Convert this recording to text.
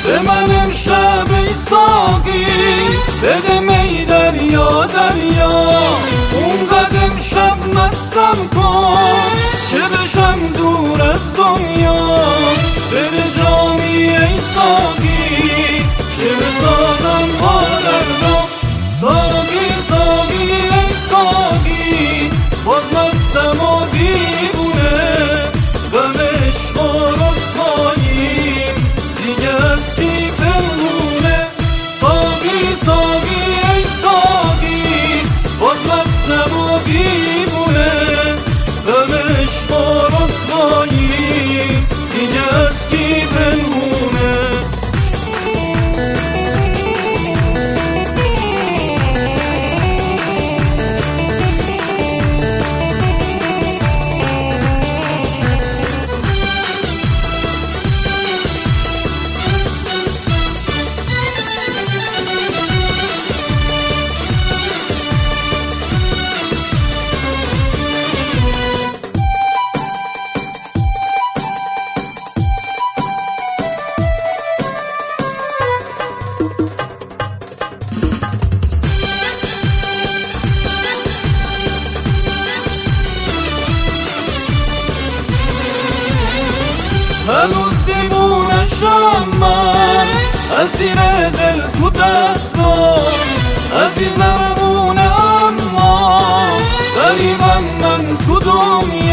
به من امشب ای ساقی بده می دریا دریا، اونقدر امشب مستم کن که بشم دور از دنیا. بده جامی ای ساقی که بسازم حالت را، ساقی ساقی ای ساقی باز مستم و دیوونه، غم عشق و رسواییم دیگه از کی پنهونه. ساقی ساقی ای ساقی باز مستم و دیوونه، غم عشق و رسواییم دیگه از کی پنهونه. هنوز دیوونشم من اسیر دل تو دستم، عزیزم اونه اما غریبم من تو دنیا.